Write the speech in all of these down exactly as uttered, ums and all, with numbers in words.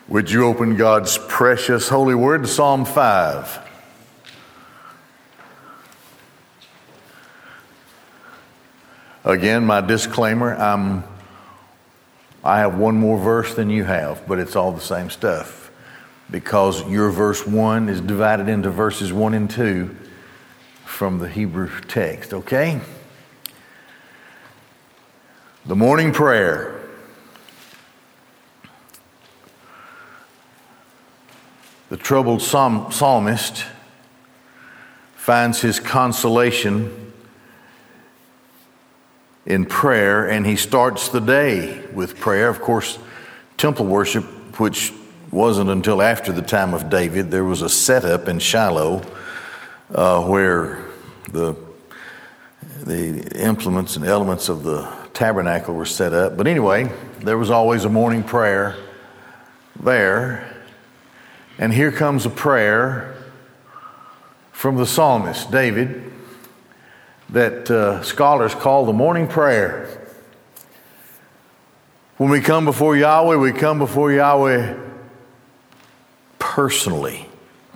Would you open God's precious holy word to Psalm five? Again, my disclaimer, I'm, I have one more verse than you have, but it's all the same stuff because your verse one is divided into verses one and two from the Hebrew text, okay? The morning prayer. The troubled psalm, psalmist finds his consolation in prayer, and he starts the day with prayer. Of course, temple worship, which wasn't until after the time of David, there was a setup in Shiloh uh, where the the implements and elements of the tabernacle were set up. But anyway, there was always a morning prayer there. And here comes a prayer from the psalmist, David, that uh, scholars call the morning prayer. When we come before Yahweh, we come before Yahweh personally.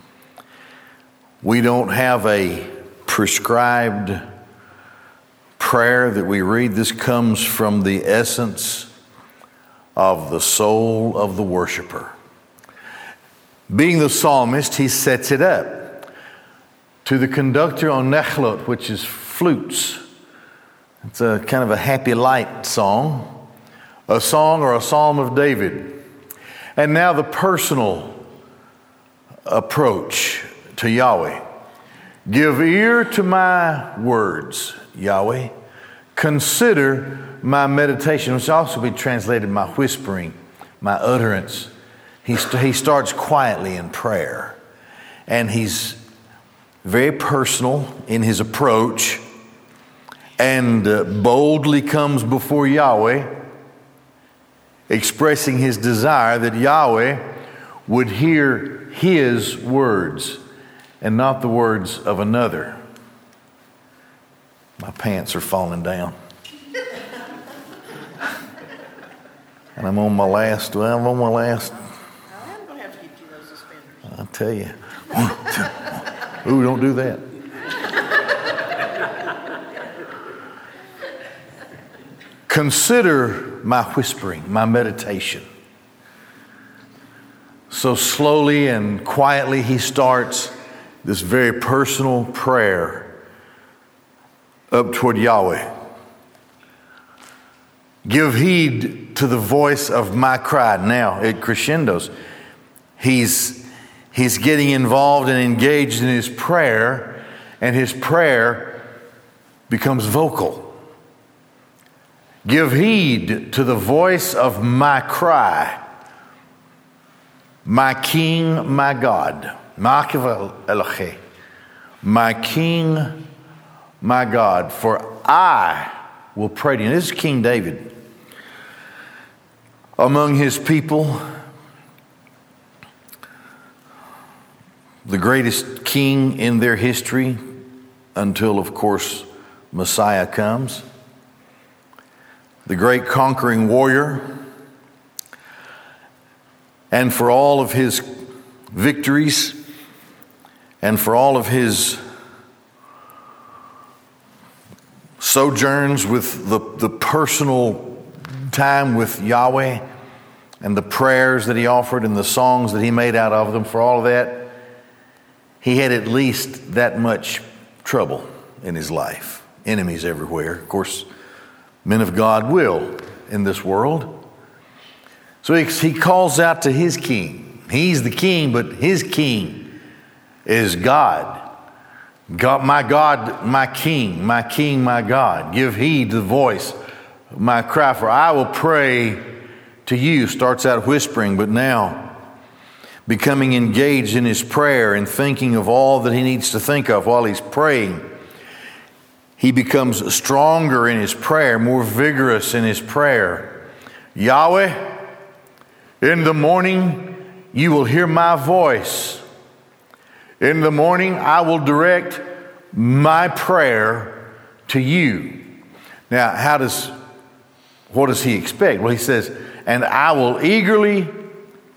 We don't have a prescribed prayer that we read. This comes from the essence of the soul of the worshiper. Being the psalmist, he sets it up to the conductor on nechlot, which is flutes. It's a kind of a happy light song, a song or a psalm of David. And now the personal approach to Yahweh. Give ear to my words, Yahweh. Consider my meditation, which also be translated my whispering, my utterance. He, st- he starts quietly in prayer, and he's very personal in his approach and uh, boldly comes before Yahweh, expressing his desire that Yahweh would hear his words and not the words of another. My pants are falling down. And I'm on my last, well, I'm on my last. I tell you. Ooh, don't do that. Consider my whispering, my meditation. So slowly and quietly he starts this very personal prayer up toward Yahweh. Give heed to the voice of my cry. Now it crescendos. He's He's getting involved and engaged in his prayer, and his prayer becomes vocal. Give heed to the voice of my cry, my King, my God, my King, my God, for I will pray to you. And this is King David. Among his people, the greatest king in their history until, of course, Messiah comes. The great conquering warrior. And for all of his victories and for all of his sojourns with the, the personal time with Yahweh and the prayers that he offered and the songs that he made out of them, for all of that, he had at least that much trouble in his life. Enemies everywhere. Of course, men of God will in this world. So he, he calls out to his king. He's the king, but his king is God. God, my God, my king, my king, my God. Give heed to the voice of my cry, for I will pray to you. Starts out whispering, but now becoming engaged in his prayer and thinking of all that he needs to think of while he's praying. He becomes stronger in his prayer, more vigorous in his prayer. Yahweh, in the morning you will hear my voice. In the morning I will direct my prayer to you. Now, how does, what does he expect? Well, he says, and I will eagerly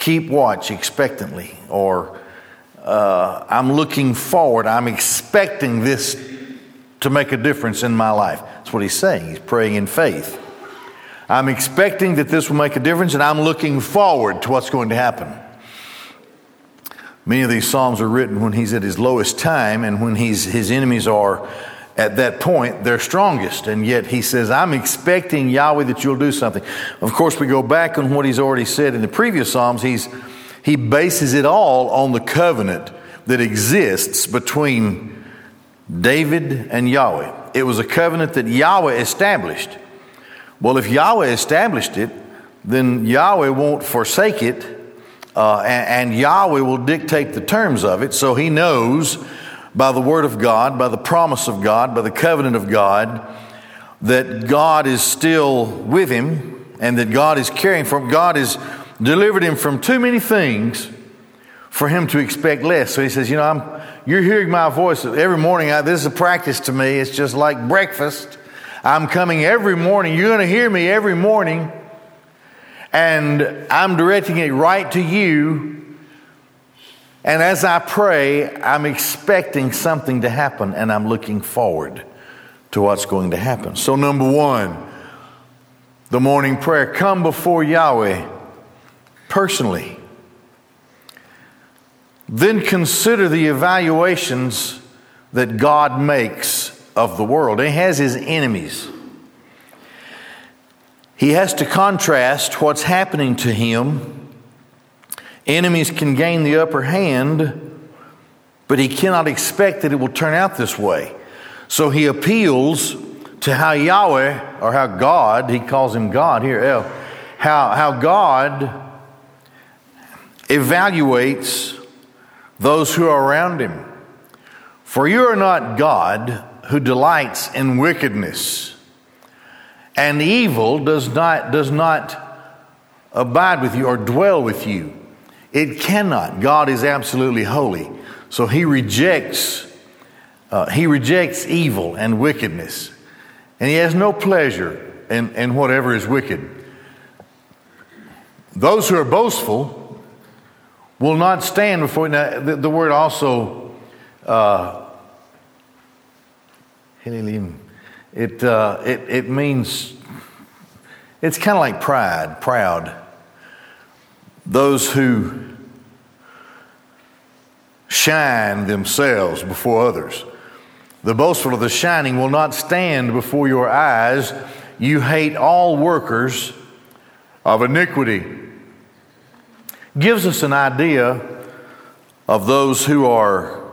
keep watch expectantly, or uh, I'm looking forward, I'm expecting this to make a difference in my life. That's what he's saying. He's praying in faith. I'm expecting that this will make a difference, and I'm looking forward to what's going to happen. Many of these Psalms are written when he's at his lowest time, and when he's, his enemies are at that point, they're strongest. And yet he says, I'm expecting, Yahweh, that you'll do something. Of course, we go back on what he's already said in the previous Psalms. He's, he bases it all on the covenant that exists between David and Yahweh. It was a covenant that Yahweh established. Well, if Yahweh established it, then Yahweh won't forsake it, uh, and, and Yahweh will dictate the terms of it. So he knows by the word of God, by the promise of God, by the covenant of God, that God is still with him and that God is caring for him. God has delivered him from too many things for him to expect less. So he says, you know, I'm, you're hearing my voice every morning. I, this is a practice to me. It's just like breakfast. I'm coming every morning. You're going to hear me every morning. And I'm directing it right to you. And as I pray, I'm expecting something to happen, and I'm looking forward to what's going to happen. So number one, the morning prayer, come before Yahweh personally. Then consider the evaluations that God makes of the world. He has his enemies. He has to contrast what's happening to him. Enemies can gain the upper hand, but he cannot expect that it will turn out this way. So he appeals to how Yahweh, or how God, he calls him God here, El, how, how God evaluates those who are around him. For you are not God who delights in wickedness, and evil does not, does not abide with you or dwell with you. It cannot. God is absolutely holy. So he rejects, uh, he rejects evil and wickedness. And he has no pleasure in, in whatever is wicked. Those who are boastful will not stand before. Now, the, the word also, uh, it, uh, it, it means, it's kind of like pride, proud. Those who shine themselves before others. The boastful of the shining will not stand before your eyes. You hate all workers of iniquity. Gives us an idea of those who are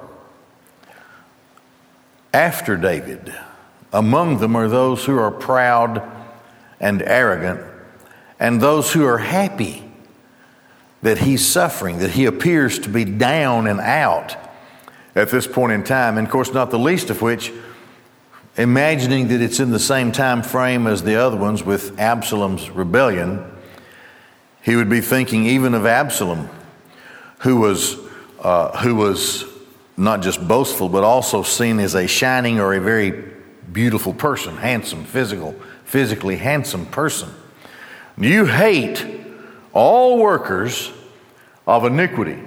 after David. Among them are those who are proud and arrogant, and those who are happy that he's suffering, that he appears to be down and out at this point in time. And of course, not the least of which, imagining that it's in the same time frame as the other ones with Absalom's rebellion, he would be thinking even of Absalom, who was uh, who was not just boastful, but also seen as a shining or a very beautiful person, handsome, physical, physically handsome person. You hate all workers of iniquity.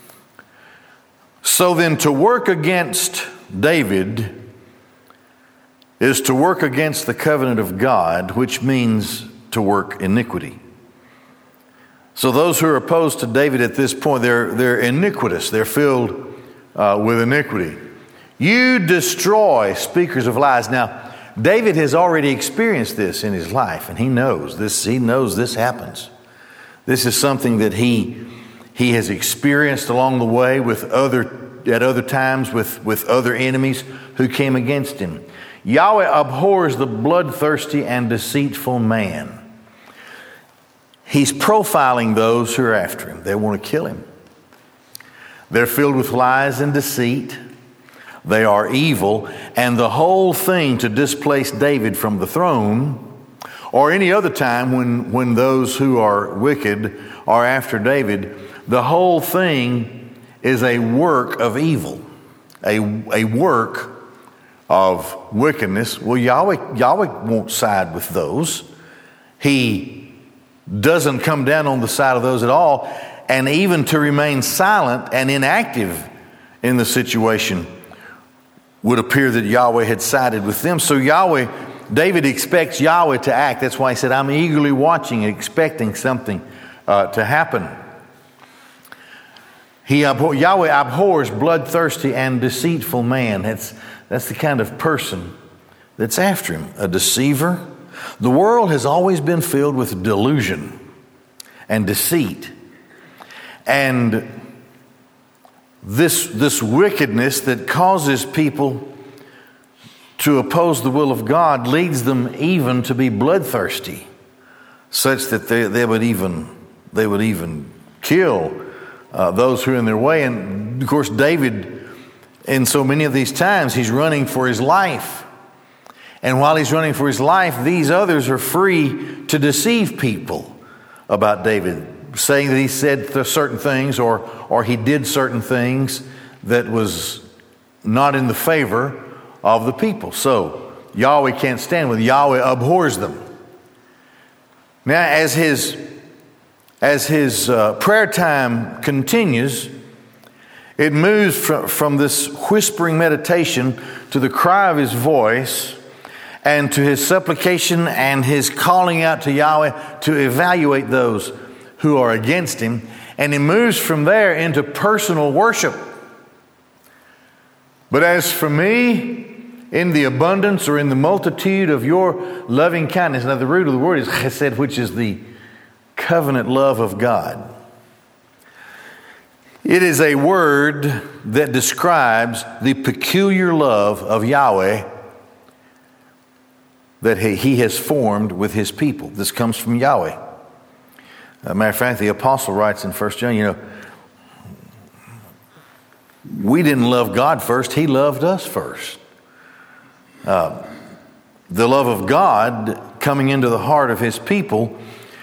So then, to work against David is to work against the covenant of God, which means to work iniquity. So those who are opposed to David at this point, they're, they're iniquitous. They're filled uh, with iniquity. You destroy speakers of lies. Now, David has already experienced this in his life, and he knows this. He knows this happens. This is something that he he has experienced along the way with other at other times with, with other enemies who came against him. Yahweh abhors the bloodthirsty and deceitful man. He's profiling those who are after him. They want to kill him. They're filled with lies and deceit. They are evil, and the whole thing to displace David from the throne, or any other time when, when those who are wicked are after David, the whole thing is a work of evil, a, a work of wickedness. Well, Yahweh, Yahweh won't side with those. He doesn't come down on the side of those at all. and even to remain silent and inactive in the situation would appear that Yahweh had sided with them. So Yahweh, David expects Yahweh to act. That's why he said, I'm eagerly watching, expecting something uh, to happen. He abhor, Yahweh abhors bloodthirsty and deceitful man. That's, that's the kind of person that's after him, a deceiver. The world has always been filled with delusion and deceit. And this, this wickedness that causes people to oppose the will of God leads them even to be bloodthirsty, such that they, they would even they would even kill uh, those who are in their way. And of course, David, in so many of these times, he's running for his life. And while he's running for his life, these others are free to deceive people about David, saying that he said certain things or or he did certain things that was not in the favor of the people. So Yahweh can't stand with. Yahweh abhors them. Now, as his as his uh, prayer time continues, it moves from, from this whispering meditation to the cry of his voice and to his supplication and his calling out to Yahweh to evaluate those who are against him. And he moves from there into personal worship. But as for me, in the abundance or in the multitude of your loving kindness. Now the root of the word is chesed, which is the covenant love of God. It is a word that describes the peculiar love of Yahweh that he has formed with his people. This comes from Yahweh. As a matter of fact, the apostle writes in First John, you know, we didn't love God first, he loved us first. Uh, the love of God coming into the heart of his people,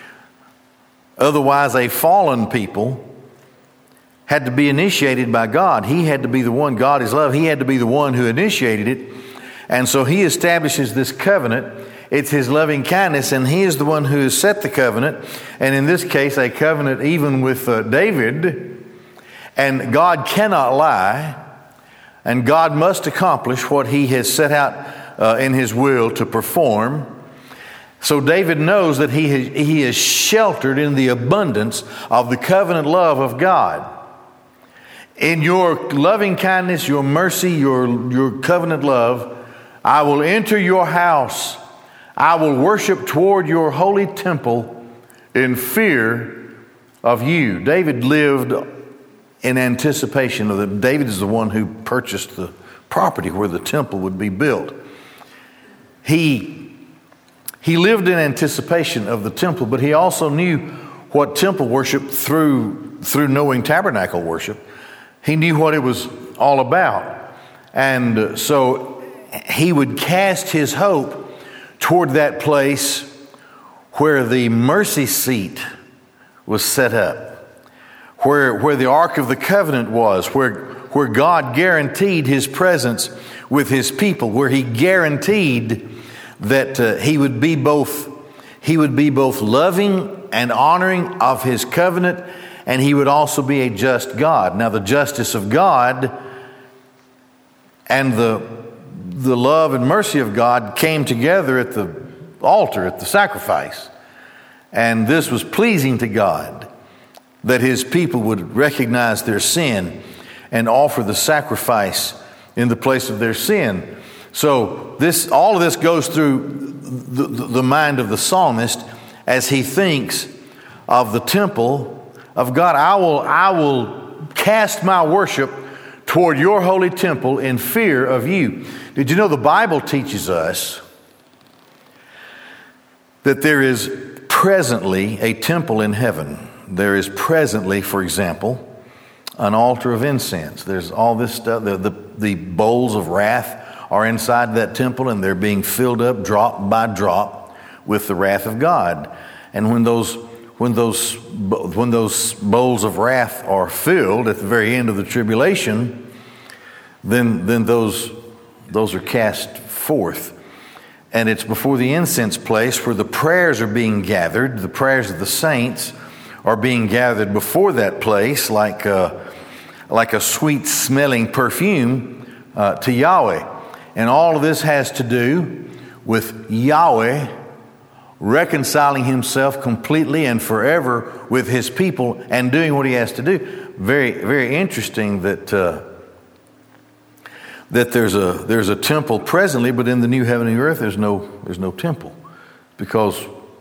otherwise a fallen people, had to be initiated by God. He had to be the one, God is love, he had to be the one who initiated it. And so he establishes this covenant. It's his loving kindness, and he is the one who has set the covenant. And in this case, a covenant even with uh, David. And God cannot lie. And God must accomplish what he has set out uh, in his will to perform. So David knows that he has, he is sheltered in the abundance of the covenant love of God. In your loving kindness, your mercy, your, your covenant love, I will enter your house. I will worship toward your holy temple in fear of you. David lived in anticipation of the, David is the one who purchased the property where the temple would be built. He, he lived in anticipation of the temple, but he also knew what temple worship through, through knowing tabernacle worship. He knew what it was all about. And so he would cast his hope toward that place where the mercy seat was set up. Where, where the Ark of the Covenant was, where, where God guaranteed his presence with his people, where he guaranteed that uh, he would be both he would be both loving and honoring of his covenant, and he would also be a just God. Now the justice of God and the, the love and mercy of God came together at the altar, at the sacrifice. And this was pleasing to God, that his people would recognize their sin and offer the sacrifice in the place of their sin. So this, all of this goes through the, the mind of the psalmist as he thinks of the temple of God. I will, I will cast my worship toward your holy temple in fear of you. Did you know the Bible teaches us that there is presently a temple in heaven? There is presently, for example, an altar of incense. There's all this stuff. The, the, the bowls of wrath are inside that temple, and they're being filled up drop by drop with the wrath of God. And when those when those when those bowls of wrath are filled at the very end of the tribulation, then then those those are cast forth. And it's before the incense place where the prayers are being gathered, the prayers of the saints are being gathered before that place like a, like a sweet-smelling perfume uh, to Yahweh. And all of this has to do with Yahweh reconciling himself completely and forever with his people and doing what he has to do. Very, very interesting that uh, that there's a there's a temple presently, but in the new heaven and earth there's no there's no temple, because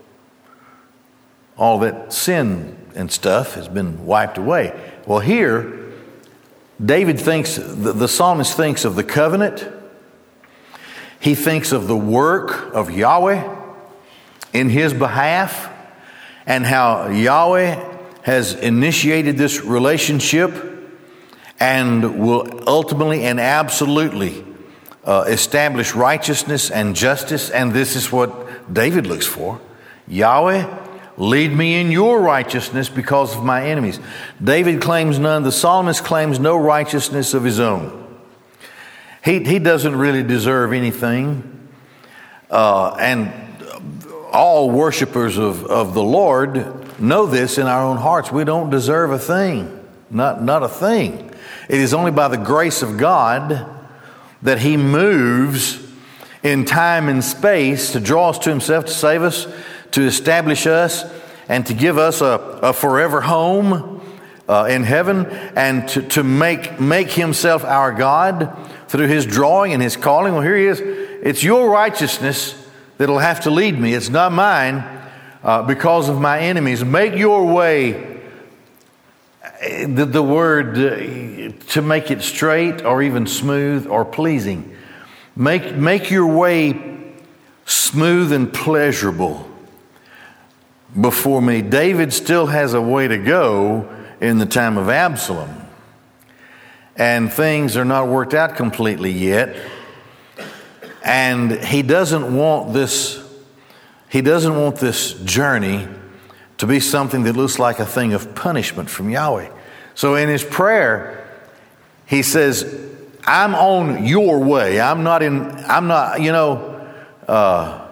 all that sin and stuff has been wiped away. Well, here David thinks, the, the psalmist thinks of the covenant. He thinks of the work of Yahweh in his behalf, and how Yahweh has initiated this relationship and will ultimately and absolutely uh, establish righteousness and justice. And this is what David looks for. Yahweh, lead me in your righteousness because of my enemies. David claims none. The psalmist claims no righteousness of his own. He, he doesn't really deserve anything. Uh, and all worshipers of, of the Lord know this in our own hearts. We don't deserve a thing. Not, not a thing. It is only by the grace of God that he moves in time and space to draw us to himself, to save us, to establish us, and to give us a, a forever home uh, in heaven, and to, to make, make himself our God through his drawing and his calling. Well, here he is. It's your righteousness that'll have to lead me. It's not mine, uh, because of my enemies. Make your way, the, the word uh, to make it straight or even smooth or pleasing. Make, make your way smooth and pleasurable before me. David still has a way to go in the time of Absalom. And things are not worked out completely yet. And he doesn't want this, he doesn't want this journey to be something that looks like a thing of punishment from Yahweh. So in his prayer, he says, I'm on your way. I'm not in, I'm not, you know, uh,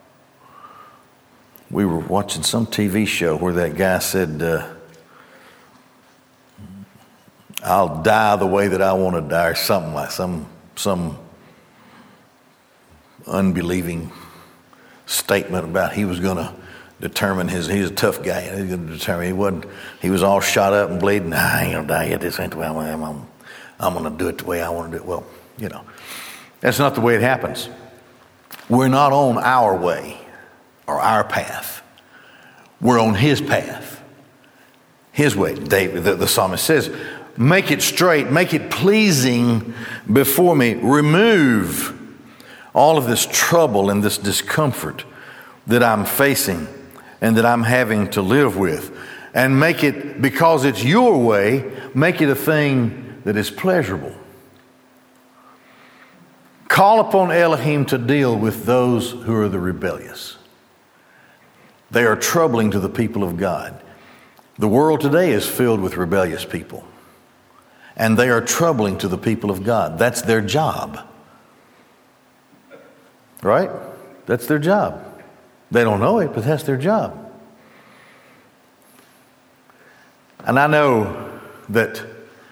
we were watching some T V show where that guy said, uh, I'll die the way that I want to die, or something like some, some, unbelieving statement about he was going to determine his, he's a tough guy, he was going to determine, he wasn't, he was all shot up and bleeding. Nah, I ain't going to die yet, this ain't the way I am, I'm, I'm going to do it the way I want to do it. Well, you know, that's not the way it happens. We're not on our way or our path. We're on his path, his way. David, the, the psalmist says, make it straight, make it pleasing before me, remove all of this trouble and this discomfort that I'm facing and that I'm having to live with. And make it, because it's your way, make it a thing that is pleasurable. Call upon Elohim to deal with those who are the rebellious. They are troubling to the people of God. The world today is filled with rebellious people. And they are troubling to the people of God. That's their job. Right? That's their job. They don't know it, but that's their job. And I know that,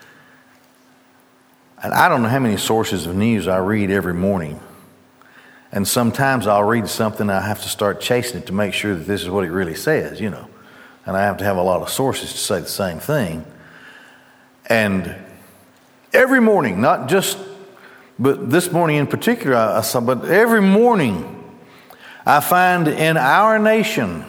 and I don't know how many sources of news I read every morning. And sometimes I'll read something and I have to start chasing it to make sure that this is what it really says, you know. And I have to have a lot of sources to say the same thing. And every morning, not just But this morning in particular, I saw, but every morning I find in our nation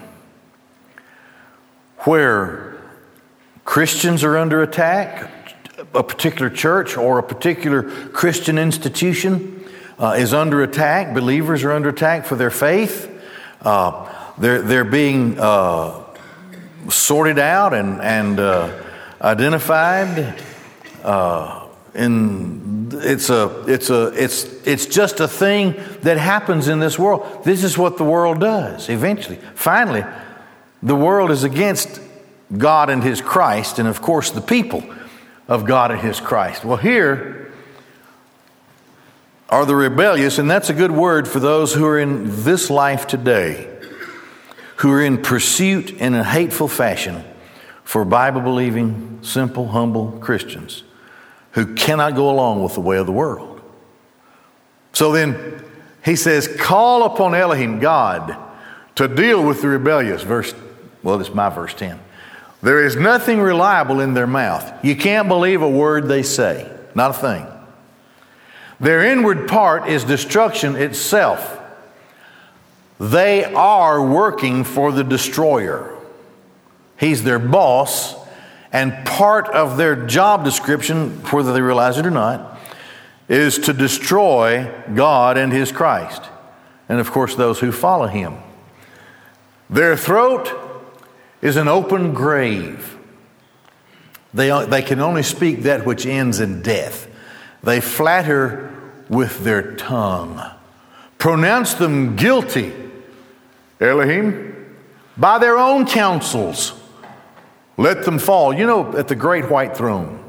where Christians are under attack, a particular church or a particular Christian institution uh, is under attack. Believers are under attack for their faith. Uh, they're, they're being uh, sorted out and, and uh, identified. Uh, And it's a, it's a, it's, it's just a thing that happens in this world. This is what the world does eventually. Finally, the world is against God and His Christ, and of course the people of God and His Christ. Well, here are the rebellious, and that's a good word for those who are in this life today, who are in pursuit in a hateful fashion for Bible-believing, simple, humble Christians who cannot go along with the way of the world. So then he says, call upon Elohim, God, to deal with the rebellious. Verse, well, it's my verse ten. There is nothing reliable in their mouth. You can't believe a word they say. Not a thing. Their inward part is destruction itself. They are working for the destroyer. He's their boss, and part of their job description, whether they realize it or not, is to destroy God and His Christ, and of course those who follow Him. Their throat is an open grave. They, they can only speak that which ends in death. They flatter with their tongue. Pronounce them guilty, Elohim, by their own counsels. Let them fall. You know, at the great white throne,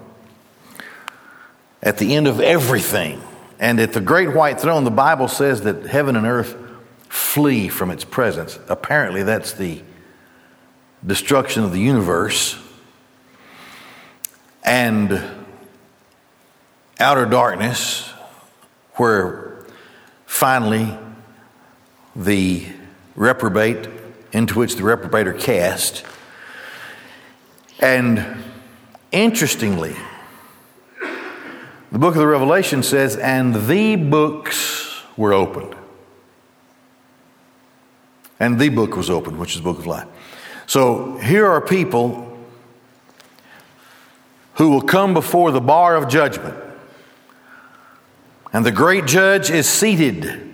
at the end of everything, and at the great white throne, the Bible says that heaven and earth flee from its presence. Apparently, that's the destruction of the universe. And outer darkness, where finally the reprobate, into which the reprobate are cast. And interestingly, the book of the Revelation says, and the books were opened. And the book was opened, which is the book of life. So here are people who will come before the bar of judgment. And the great judge is seated.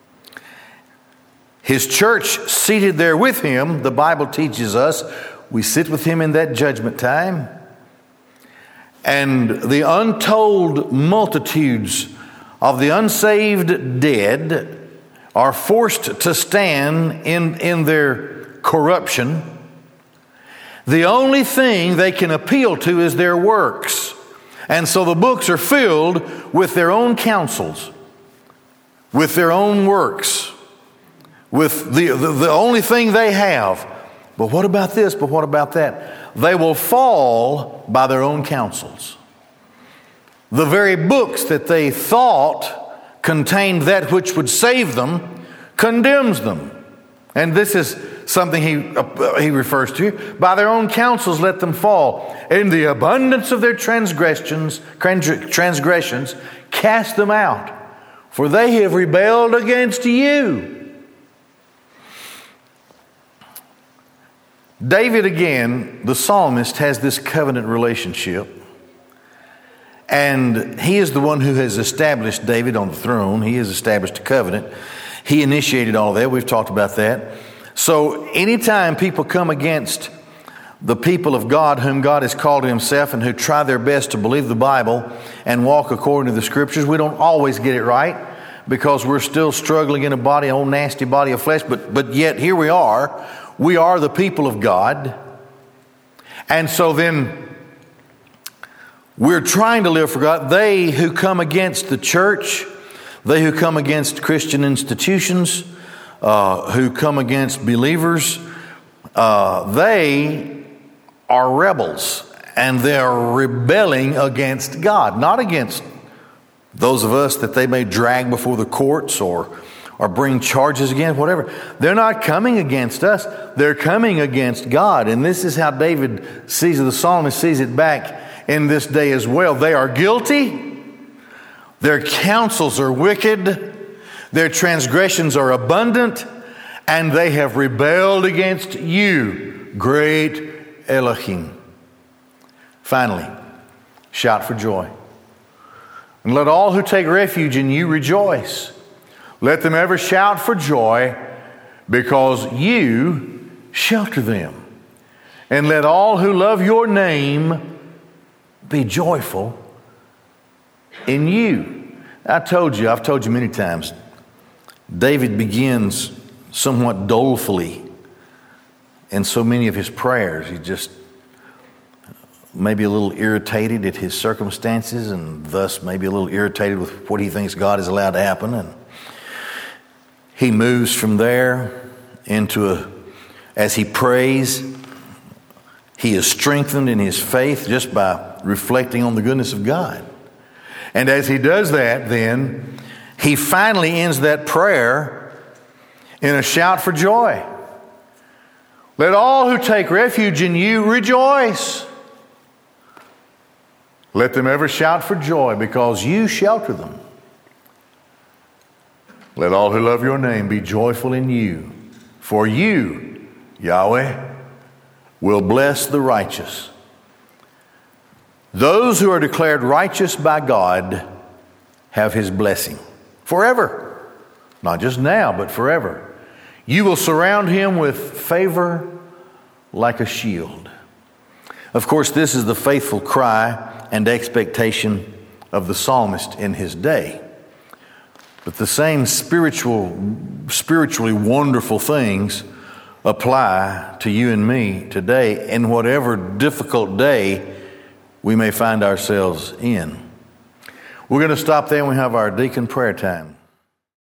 His church seated there with him. The Bible teaches us we sit with him in that judgment time. And the untold multitudes of the unsaved dead are forced to stand in, in their corruption. The only thing they can appeal to is their works. And so the books are filled with their own counsels, with their own works, with the, the, the only thing they have. But what about this? But what about that? They will fall by their own counsels. The very books that they thought contained that which would save them condemns them. And this is something he, uh, he refers to. By their own counsels let them fall. In the abundance of their transgressions, transgressions, cast them out. For they have rebelled against you. David, again, the psalmist, has this covenant relationship. And he is the one who has established David on the throne. He has established a covenant. He initiated all of that. We've talked about that. So anytime people come against the people of God whom God has called to Himself and who try their best to believe the Bible and walk according to the Scriptures, we don't always get it right because we're still struggling in a body, an old nasty body of flesh. But, but yet here we are. We are the people of God. And so then we're trying to live for God. They who come against the church, they who come against Christian institutions, uh, who come against believers, uh, they are rebels. And they are rebelling against God, not against those of us that they may drag before the courts or or bring charges against, whatever. They're not coming against us. They're coming against God. And this is how David sees it. The psalmist sees it back in this day as well. They are guilty. Their counsels are wicked. Their transgressions are abundant. And they have rebelled against you, great Elohim. Finally, shout for joy. And let all who take refuge in you rejoice. Let them ever shout for joy because you shelter them. And let all who love your name be joyful in you. I told you, I've told you many times, David begins somewhat dolefully in so many of his prayers. He just maybe a little irritated at his circumstances and thus maybe a little irritated with what he thinks God has allowed to happen. And he moves from there into a, as he prays, He is strengthened in his faith just by reflecting on the goodness of God. And as he does that, then, he finally ends that prayer in a shout for joy. Let all who take refuge in you rejoice. Let them ever shout for joy because you shelter them. Let all who love your name be joyful in you. For you, Yahweh, will bless the righteous. Those who are declared righteous by God have his blessing forever. Not just now, but forever. You will surround him with favor like a shield. Of course, this is the faithful cry and expectation of the psalmist in his day. But the same spiritual, spiritually wonderful things apply to you and me today in whatever difficult day we may find ourselves in. We're going to stop there and we have our deacon prayer time.